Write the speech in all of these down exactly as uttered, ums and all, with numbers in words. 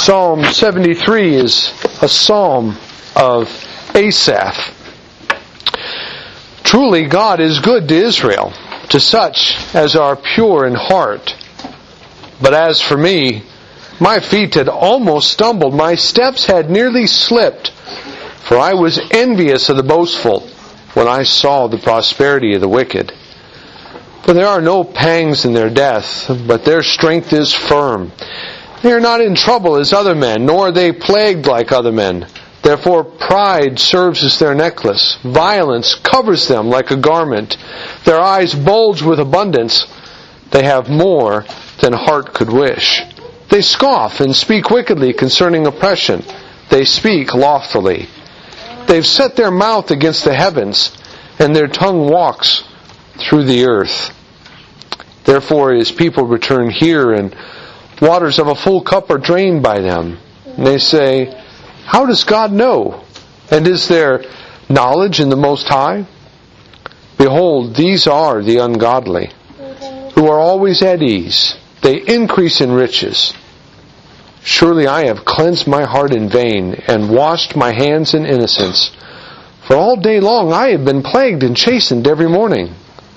Psalm seventy-three is a psalm of Asaph. Truly God is good to Israel, to such as are pure in heart. But as for me, my feet had almost stumbled, my steps had nearly slipped, for I was envious of the boastful when I saw the prosperity of the wicked. For there are no pangs in their death, but their strength is firm. They are not in trouble as other men, nor are they plagued like other men. Therefore pride serves as their necklace. Violence covers them like a garment. Their eyes bulge with abundance. They have more than heart could wish. They scoff and speak wickedly concerning oppression. They speak loftily. They've set their mouth against the heavens, and their tongue walks through the earth. Therefore his people return here, and waters of a full cup are drained by them. And they say, how does God know? And is there knowledge in the Most High? Behold, these are the ungodly, who are always at ease. They increase in riches. Surely I have cleansed my heart in vain, and washed my hands in innocence. For all day long I have been plagued and chastened every morning.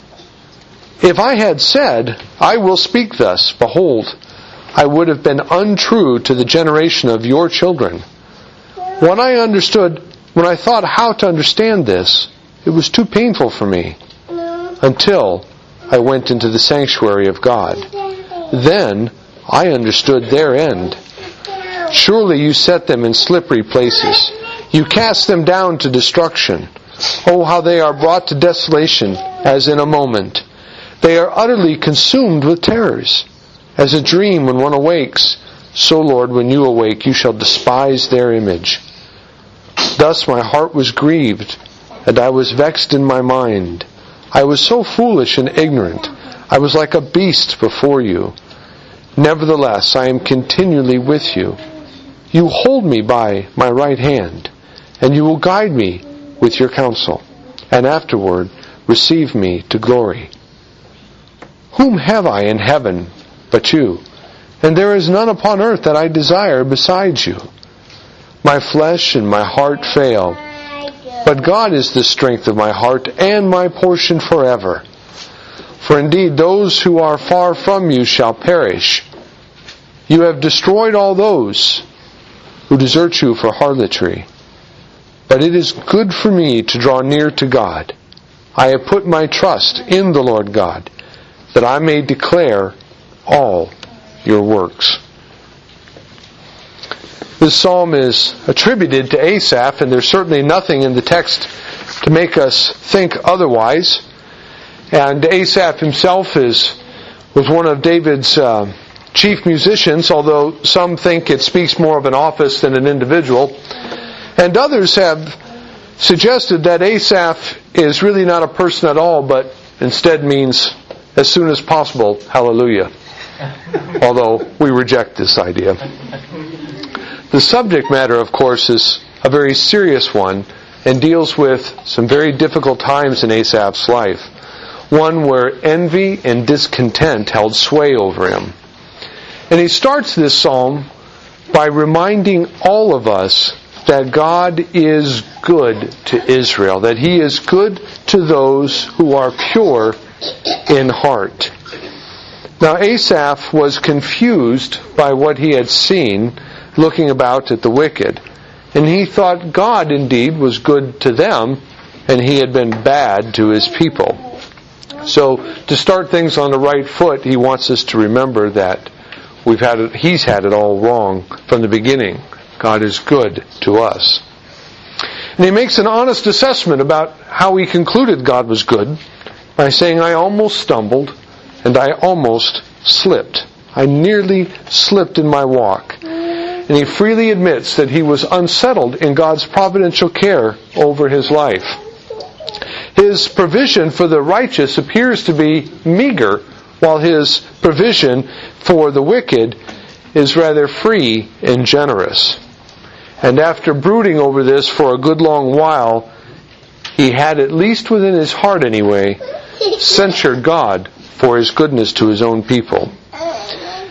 If I had said, I will speak thus, behold, I would have been untrue to the generation of your children. When I understood, when I thought how to understand this, it was too painful for me, until I went into the sanctuary of God. Then I understood their end. Surely you set them in slippery places. You cast them down to destruction. Oh, how they are brought to desolation, as in a moment. They are utterly consumed with terrors. As a dream when one awakes, so, Lord, when you awake, you shall despise their image. Thus my heart was grieved, and I was vexed in my mind. I was so foolish and ignorant. I was like a beast before you. Nevertheless, I am continually with you. You hold me by my right hand, and you will guide me with your counsel, and afterward receive me to glory. Whom have I in heaven but you? And there is none upon earth that I desire besides you. My flesh and my heart fail, but God is the strength of my heart and my portion forever. For indeed those who are far from you shall perish. You have destroyed all those who desert you for harlotry. But it is good for me to draw near to God. I have put my trust in the Lord God, that I may declare all your works. This psalm is attributed to Asaph, and there's certainly nothing in the text to make us think otherwise. And Asaph himself is was one of David's uh, chief musicians, although some think it speaks more of an office than an individual. And others have suggested that Asaph is really not a person at all, but instead means as soon as possible, hallelujah. Although we reject this idea. The subject matter, of course, is a very serious one and deals with some very difficult times in Asaph's life. One where envy and discontent held sway over him. And he starts this psalm by reminding all of us that God is good to Israel, that He is good to those who are pure in heart. Now Asaph was confused by what he had seen, looking about at the wicked, and he thought God indeed was good to them, and He had been bad to His people. So to start things on the right foot, he wants us to remember that we've had it, He's had it all wrong from the beginning. God is good to us. And he makes an honest assessment about how he concluded God was good by saying, I almost stumbled and I almost slipped. I nearly slipped in my walk. And he freely admits that he was unsettled in God's providential care over his life. His provision for the righteous appears to be meager, while his provision for the wicked is rather free and generous. And after brooding over this for a good long while, he had, at least within his heart anyway, censured God for His goodness to His own people.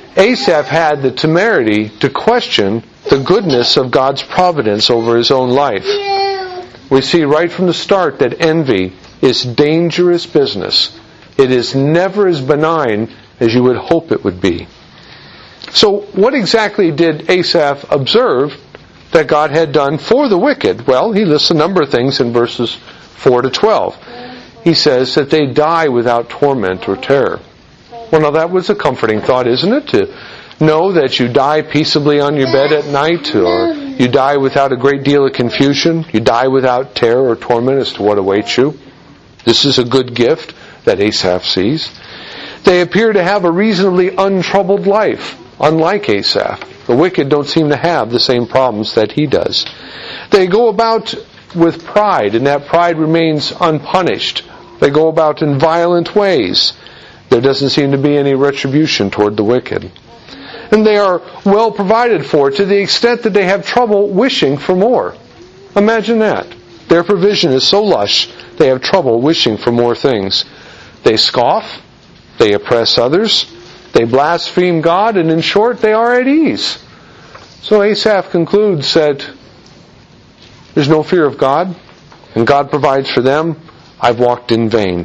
Asaph had the temerity to question the goodness of God's providence over his own life. We see right from the start that envy is dangerous business. It is never as benign as you would hope it would be. So what exactly did Asaph observe that God had done for the wicked? Well, he lists a number of things in verses four to twelve. He says that they die without torment or terror. Well, now that was a comforting thought, isn't it? To know that you die peaceably on your bed at night, or you die without a great deal of confusion. You die without terror or torment as to what awaits you. This is a good gift that Asaph sees. They appear to have a reasonably untroubled life, unlike Asaph. The wicked don't seem to have the same problems that he does. They go about with pride, and that pride remains unpunished. They go about in violent ways. There doesn't seem to be any retribution toward the wicked. And they are well provided for to the extent that they have trouble wishing for more. Imagine that. Their provision is so lush, they have trouble wishing for more things. They scoff, they oppress others, they blaspheme God, and in short, they are at ease. So Asaph concludes that there's no fear of God, and God provides for them. I've walked in vain.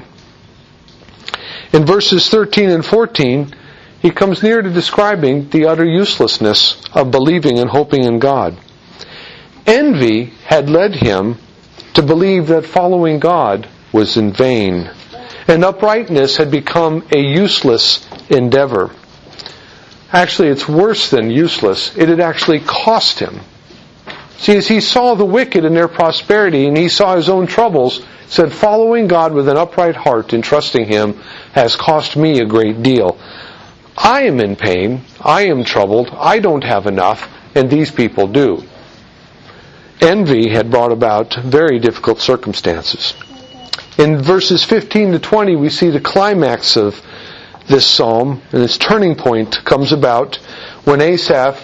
In verses thirteen and fourteen, he comes near to describing the utter uselessness of believing and hoping in God. Envy had led him to believe that following God was in vain, and uprightness had become a useless endeavor. Actually, it's worse than useless. It had actually cost him. See, as he saw the wicked in their prosperity and he saw his own troubles, said, following God with an upright heart and trusting Him has cost me a great deal. I am in pain. I am troubled. I don't have enough, and these people do. Envy had brought about very difficult circumstances. In verses fifteen to twenty, we see the climax of this psalm, and its turning point comes about when Asaph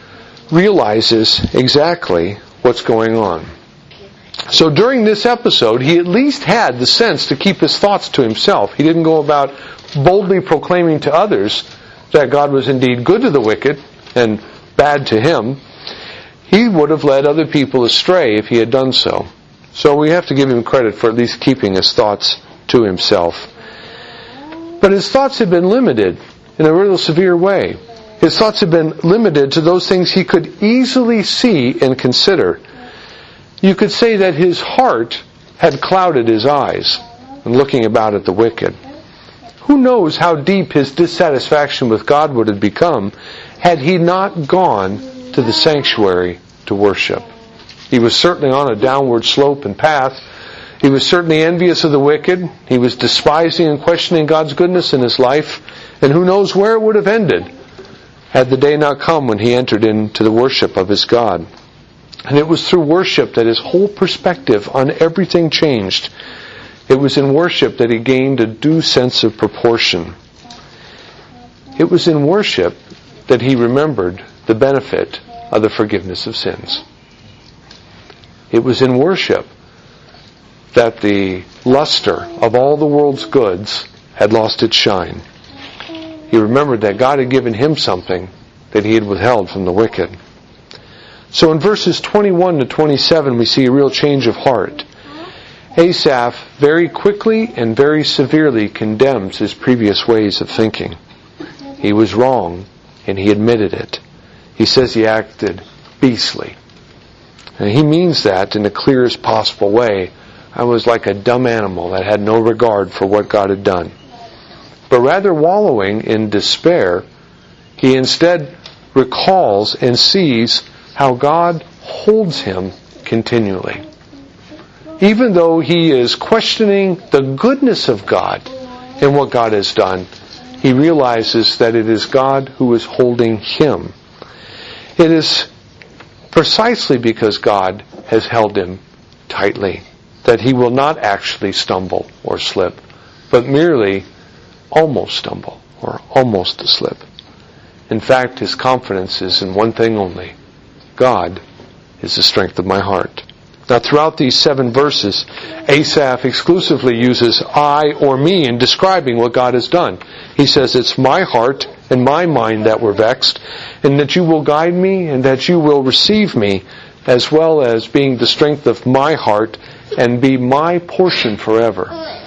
realizes exactly what's going on. So during this episode, he at least had the sense to keep his thoughts to himself. He didn't go about boldly proclaiming to others that God was indeed good to the wicked and bad to him. He would have led other people astray if he had done so. So we have to give him credit for at least keeping his thoughts to himself. But his thoughts had been limited in a real severe way. His thoughts had been limited to those things he could easily see and consider. You could say that his heart had clouded his eyes in looking about at the wicked. Who knows how deep his dissatisfaction with God would have become had he not gone to the sanctuary to worship. He was certainly on a downward slope and path. He was certainly envious of the wicked. He was despising and questioning God's goodness in his life. And who knows where it would have ended had the day not come when he entered into the worship of his God. And it was through worship that his whole perspective on everything changed. It was in worship that he gained a due sense of proportion. It was in worship that he remembered the benefit of the forgiveness of sins. It was in worship that the luster of all the world's goods had lost its shine. He remembered that God had given him something that he had withheld from the wicked. So in verses twenty-one to twenty-seven, we see a real change of heart. Asaph very quickly and very severely condemns his previous ways of thinking. He was wrong, and he admitted it. He says he acted beastly. And he means that in the clearest possible way. I was like a dumb animal that had no regard for what God had done. But rather wallowing in despair, he instead recalls and sees how God holds him continually. Even though he is questioning the goodness of God and what God has done, he realizes that it is God who is holding him. It is precisely because God has held him tightly that he will not actually stumble or slip, but merely almost stumble or almost slip. In fact, his confidence is in one thing only: God is the strength of my heart. Now, throughout these seven verses, Asaph exclusively uses I or me in describing what God has done. He says, it's my heart and my mind that were vexed, and that you will guide me, and that you will receive me, as well as being the strength of my heart, and be my portion forever.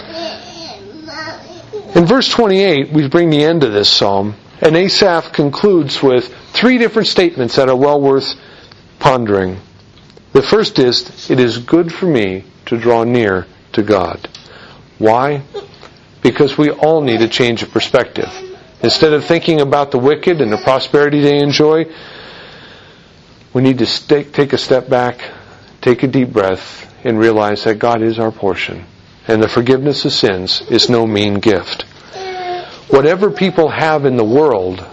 In verse twenty-eight, we bring the end of this psalm, and Asaph concludes with three different statements that are well worth pondering. The first is, it is good for me to draw near to God. Why? Because we all need a change of perspective. Instead of thinking about the wicked and the prosperity they enjoy, we need to stay, take a step back, take a deep breath, and realize that God is our portion. And the forgiveness of sins is no mean gift. Whatever people have in the world,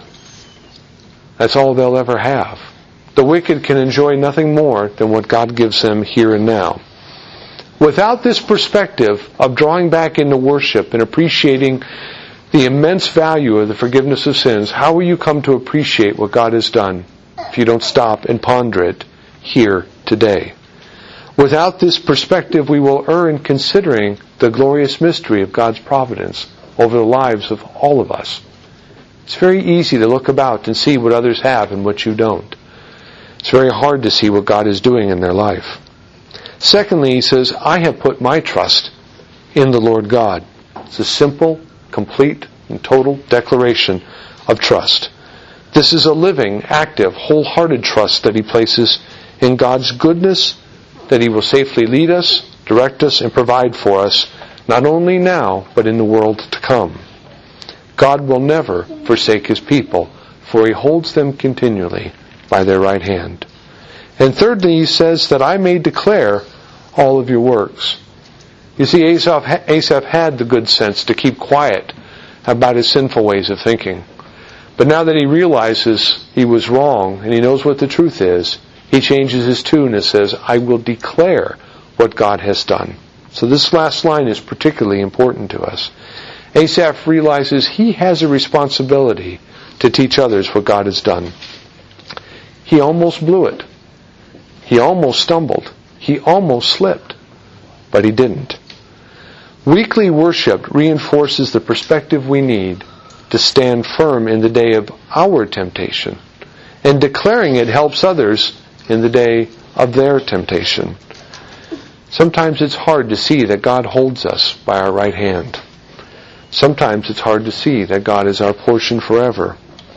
that's all they'll ever have. The wicked can enjoy nothing more than what God gives them here and now. Without this perspective of drawing back into worship and appreciating the immense value of the forgiveness of sins, how will you come to appreciate what God has done if you don't stop and ponder it here today? Without this perspective, we will err in considering the glorious mystery of God's providence over the lives of all of us. It's very easy to look about and see what others have and what you don't. It's very hard to see what God is doing in their life. Secondly, he says, I have put my trust in the Lord God. It's a simple, complete, and total declaration of trust. This is a living, active, wholehearted trust that he places in God's goodness, that he will safely lead us, direct us, and provide for us, not only now, but in the world to come. God will never forsake his people, for he holds them continually by their right hand. And thirdly, he says that I may declare all of your works. You see, Asaph, Asaph had the good sense to keep quiet about his sinful ways of thinking. But now that he realizes he was wrong and he knows what the truth is, he changes his tune and says, I will declare what God has done. So this last line is particularly important to us. Asaph realizes he has a responsibility to teach others what God has done. He almost blew it. He almost stumbled. He almost slipped. But he didn't. Weekly worship reinforces the perspective we need to stand firm in the day of our temptation. And declaring it helps others in the day of their temptation. Sometimes it's hard to see that God holds us by our right hand. Sometimes it's hard to see that God is our portion forever.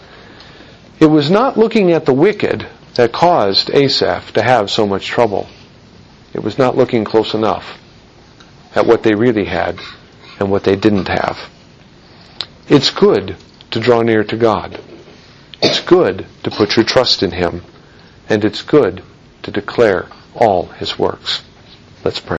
It was not looking at the wicked that caused Asaph to have so much trouble. It was not looking close enough at what they really had and what they didn't have. It's good to draw near to God. It's good to put your trust in him. And it's good to declare all his works. Let's pray.